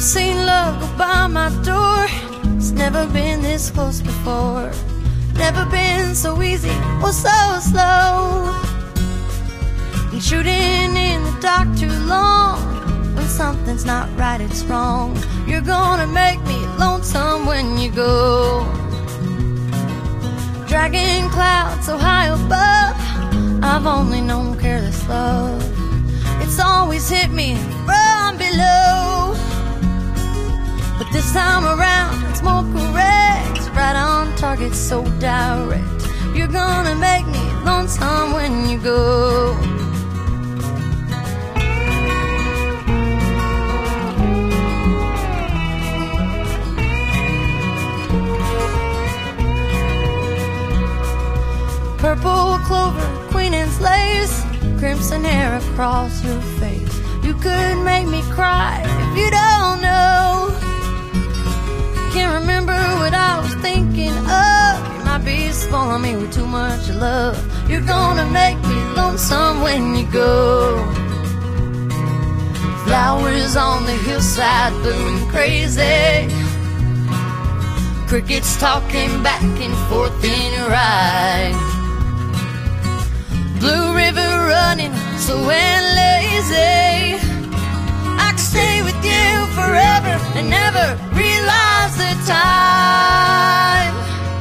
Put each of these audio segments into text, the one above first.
seen love go by my door. It's never been this close before. Never been so easy or so slow. Been shooting in the dark too long. When something's not right, it's wrong. You're gonna make me lonesome when you go. Dragging clouds so high above, I've only known careless love. It's always hit me from below. But this time around, it's more correct. Right on target, so direct. You're gonna make me lonesome when you go. Purple clover, queen anne's lace, crimson hair across your face. You could make me cry if you don't know. Can't remember what I was thinking of. You might be spoiling me with too much love. You're gonna make me lonesome when you go. Flowers on the hillside blooming crazy. Crickets talking back and forth in your eye. Blue river running so lazy. I could stay with you forever and never realize the time.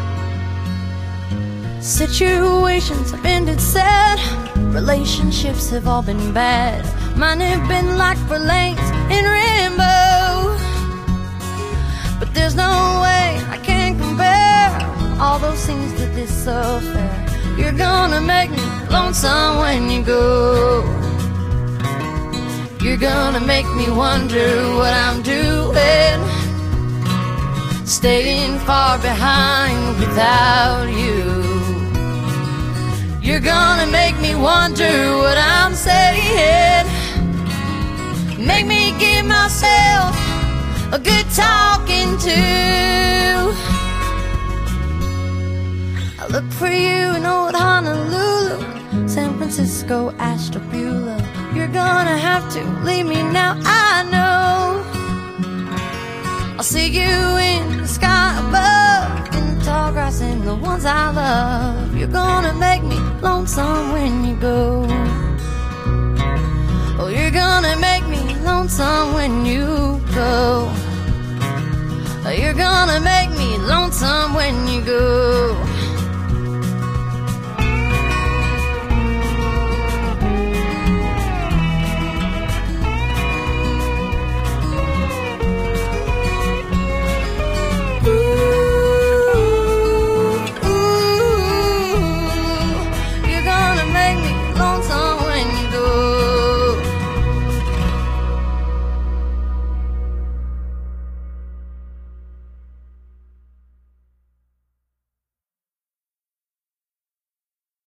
Situations have ended sad. Relationships have all been bad. Mine have been like for lanes in rainbow. But there's no way I can compare all those things to this affair. You're gonna make me lonesome when you go. You're gonna make me wonder what I'm doing, staying far behind without you. You're gonna make me wonder what I'm saying, make me give myself a good talking to. I look for you in old Honolulu, San Francisco, Ashtabula. You're gonna have to leave me now, I know. I'll see you in the sky above, in the tall grass and the ones I love. You're gonna make me lonesome when you go. Oh, you're gonna make me lonesome when you go. Oh, you're gonna make me lonesome when you